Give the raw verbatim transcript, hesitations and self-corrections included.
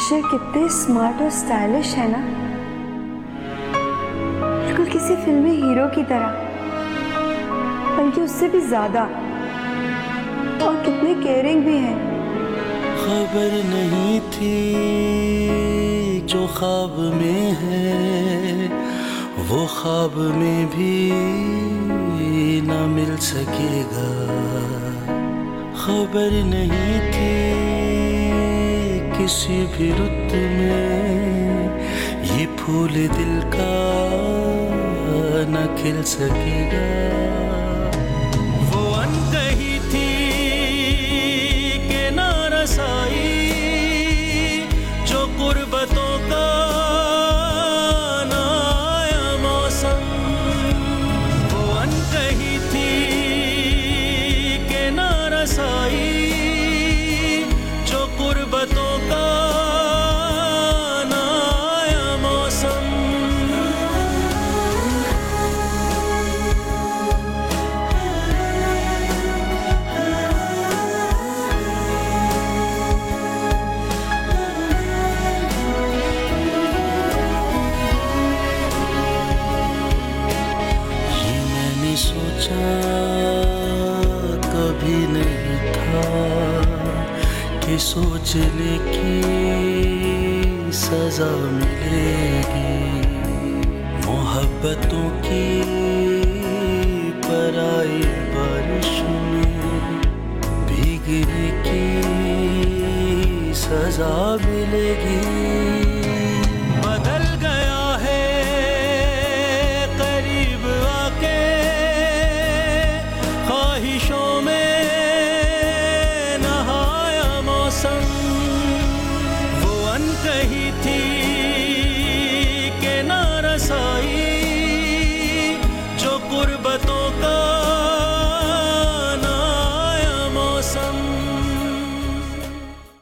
अक्षय कितने स्मार्ट और स्टाइलिश है ना, बिल्कुल किसी फिल्मी हीरो की तरह, बल्कि उससे भी ज्यादा। और कितने केयरिंग भी हैं। खबर नहीं थी जो ख्वाब में है वो ख्वाब में भी ना मिल सकेगा। खबर नहीं थी किसी भी रुत में ये फूल दिल का न खिल सकेगा। वो अनकही थी कि ना रसाई जो कुर्बतों का ना आया मौसम। वो अनकही थी कि ना रसाई जो कुर्बतों का सोचा कभी नहीं था कि सोचने की सजा मिलेगी। मोहब्बतों की पराई बारिश में भीगने की सजा मिलेगी। बदल गया है करीब आके ख्वाहिशों में नहाया मौसम। वो अनकही